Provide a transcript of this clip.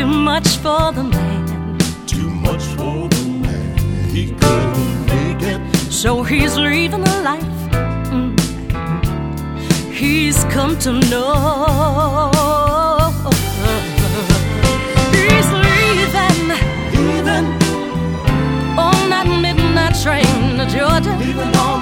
too much for the man. Too much for the man. He couldn't make it. So he's leaving the life he's come to know. He's leaving on that midnight train to Georgia. Leaving on